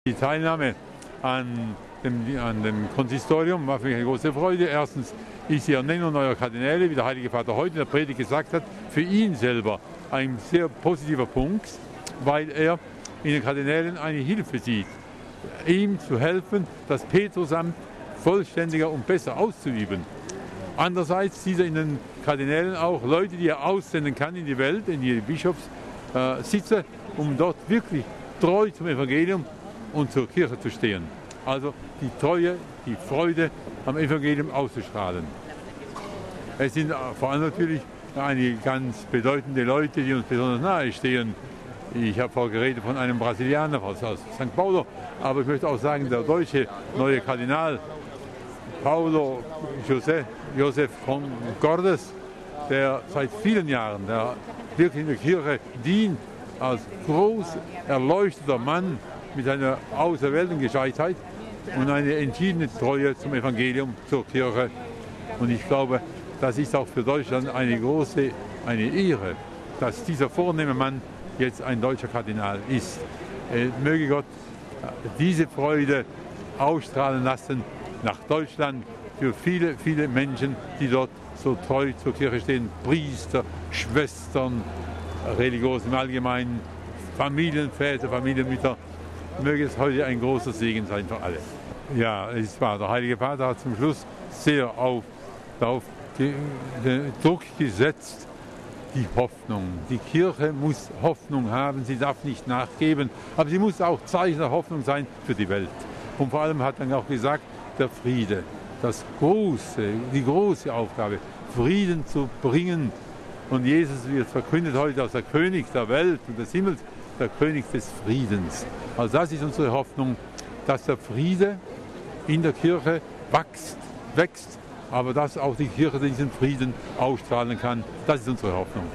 Die Teilnahme an dem Konsistorium war für mich eine große Freude. Erstens ist die Ernennung neuer Kardinäle, wie der Heilige Vater heute in der Predigt gesagt hat, für ihn selber ein sehr positiver Punkt, weil er in den Kardinälen eine Hilfe sieht, ihm zu helfen, das Petrusamt vollständiger und besser auszuüben. Andererseits sieht er in den Kardinälen auch Leute, die er aussenden kann in die Welt, in die Bischofssitze, um dort wirklich treu zum Evangelium und zur Kirche zu stehen. Also die Treue, die Freude am Evangelium auszustrahlen. Es sind vor allem natürlich einige ganz bedeutende Leute, die uns besonders nahe stehen. Ich habe vorher geredet von einem Brasilianer aus St. Paulo, aber ich möchte auch sagen, der deutsche neue Kardinal Paulo Josef Cordes, der seit vielen Jahren wirklich in der Kirche dient, als groß erleuchteter Mann mit einer außerweltlichen Gescheitheit und eine entschiedene Treue zum Evangelium, zur Kirche. Und ich glaube, das ist auch für Deutschland eine Ehre, dass dieser vornehme Mann jetzt ein deutscher Kardinal ist. Möge Gott diese Freude ausstrahlen lassen nach Deutschland für viele, viele Menschen, die dort so treu zur Kirche stehen. Priester, Schwestern, Religiöse im Allgemeinen, Familienväter, Familienmütter. Möge es heute ein großer Segen sein für alle. Ja, es ist wahr. Der Heilige Vater hat zum Schluss sehr darauf den Druck gesetzt, die Hoffnung. Die Kirche muss Hoffnung haben, sie darf nicht nachgeben, aber sie muss auch Zeichen der Hoffnung sein für die Welt. Und vor allem hat er auch gesagt, der Friede, die große Aufgabe, Frieden zu bringen. Und Jesus wird verkündet heute als der König der Welt und des Himmels, der König des Friedens. Also das ist unsere Hoffnung, dass der Friede in der Kirche wächst, aber dass auch die Kirche diesen Frieden ausstrahlen kann. Das ist unsere Hoffnung.